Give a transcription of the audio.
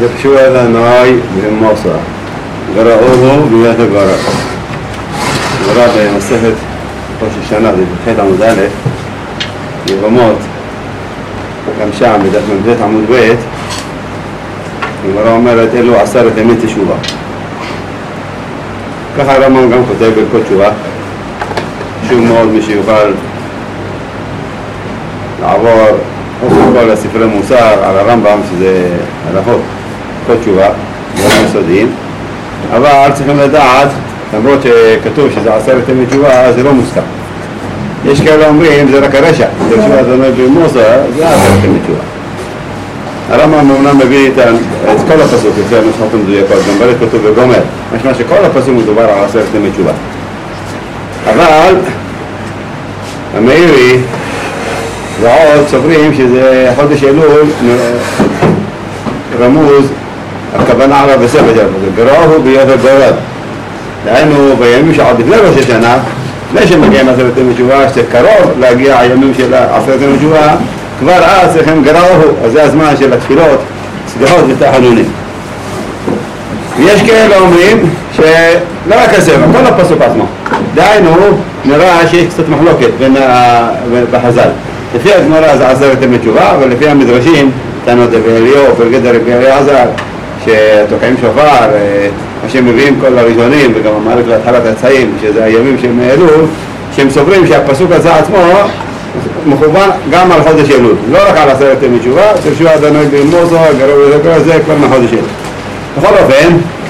ביקשו אדוני במוסה, גרעוהו ביאת הגרע. גרע במסכת ראש השנה, זה בחטא עמוד א', יבמות, גם שם, בדף מ"ט עמוד ב', הגרע אומרת, אלו 10 ימי תשובה. ככה הרמב"ם גם כותב ברכות תשובה, חשוב מאוד מי שיוכל לעבור כל הספרי מוסר על הרמב"ם, שזה הלכות, כל תשובה, דברים יסודיים, אבל צריכים לדעת, למרות שכתוב שזה 10 ימי תשובה, זה לא מוסכם. יש כאלה אומרים, זה רק הרשע, זה תשובה אדוני במוסר, זה 10 ימי תשובה. הרמב"ם אומנם מביא את כל הפסוק, לפי הנוסחות המדויקות, גם בלט כתוב בגומר, משמע שכל הפסוק מדובר על 10 ימי תשובה. אבל המאירי ועוד סוברים שזה חודש אלול רמוז, הכוונה עליו בספר גרעוהו ביאת הגרע. דהיינו בימים שעוד לפני ראש השנה, לפני שמגיעים 10 ימי תשובה, שקרוב להגיע הימים של 10 ימי תשובה, כבר אז צריכים גרעוהו, אז זה הזמן של התפילות, סליחות ותחנונים. ויש כאלה אומרים שלא רק הספר, כל הפסוק עצמו. דהיינו, נראה שיש קצת מחלוקת בחז"ל. לפי הגמרא זה 10 ימי תשובה, אבל לפי המדרשים, תנות רבי אליהו, פרקי רבי אליעזר, שתוקעים שופר, מה שהם מביאים כל הראשונים, וגם המערכת להתחלת הצעים, שזה הימים שהם אלול, שהם סוברים שהפסוק הזה עצמו מכוון גם על חודש אלול, לא רק על 10 ימי תשובה, תרשו אדוני במוסר, גרעוהו ביאת הגרע, זה כבר מחודש אלול. בכל אופן,